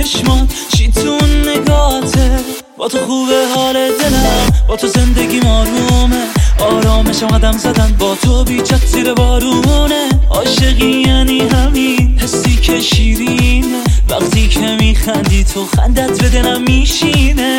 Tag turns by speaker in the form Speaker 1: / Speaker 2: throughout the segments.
Speaker 1: چشمات چی تو اون نگاته، با تو خوبه حال دلم، با تو زندگی آرومه، آرامشم قدم زدن با تو بیچت زیر بارونه. عاشقی یعنی همین حسی که شیرینه، وقتی که میخندی تو خندت به دلم میشینه.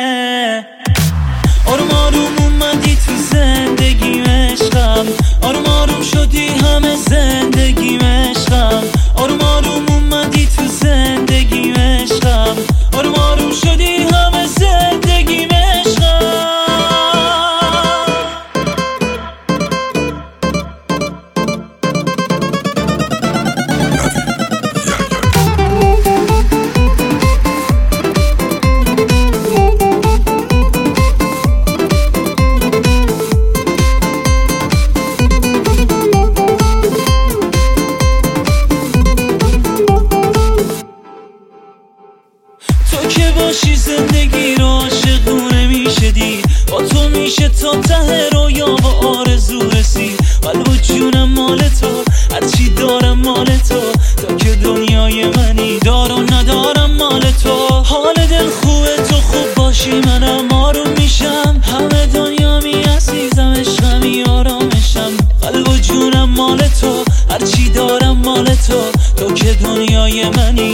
Speaker 1: آروم آروم اومدی تو زندگیم عشقم، آروم آروم شدی همه زندگیم عشقم، آروم آروم اومدی تو زندگیم عشقم، آروم آروم شدی همه زندگیم عشقم. تو که باشی زندگی رو عاشقونه میشه دی، با تو میشه تا ته رویا و آرزو رسی. قلب و جونم مال تو، هرچی دارم مال تو، تا که دنیای منی دار و ندارم مال تو. حال دل خوبه تو خوب باشی منم آروم میشم، همه دنیا می عزیزم عشقمی آرامشم. قلب و جونم مال تو، هرچی دارم مال تو، تا که دنیای منی